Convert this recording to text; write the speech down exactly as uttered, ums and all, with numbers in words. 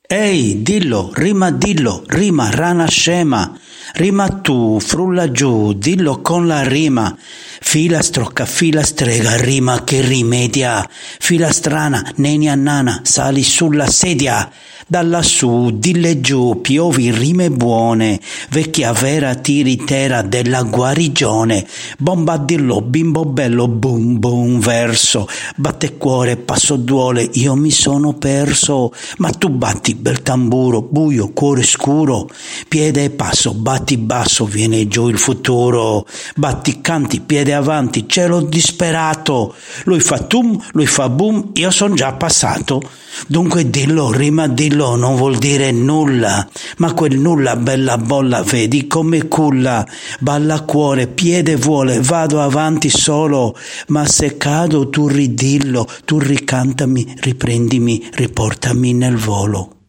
Ehi, dillo, rima dillo, rima rana scema, rima tu, frulla giù, dillo con la rima, fila strocca, fila strega, rima che rimedia, fila strana, nenia nana, sali sulla sedia, da lassù, dille giù, piovi rime buone, vecchia vera tiritera della guarigione, bombardillo, bimbo bello, boom boom verso, batte cuore, passo duole, io mi sono perso, ma tu batti bel tamburo, buio, cuore scuro, piede e passo, batti basso, viene giù il futuro, batti canti, piede avanti, cielo disperato, lui fa tum, lui fa boom, io son già passato. Dunque dillo, rima dillo, non vuol dire nulla, ma quel nulla bella bolla, vedi come culla, balla cuore, piede vuole, vado avanti solo, ma se cado tu ridillo, tu ricantami, riprendimi, riportami nel volo.